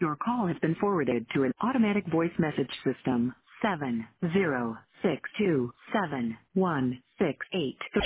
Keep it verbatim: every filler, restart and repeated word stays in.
Your call has been forwarded to an automatic voice message system. seven zero six two seven one six eight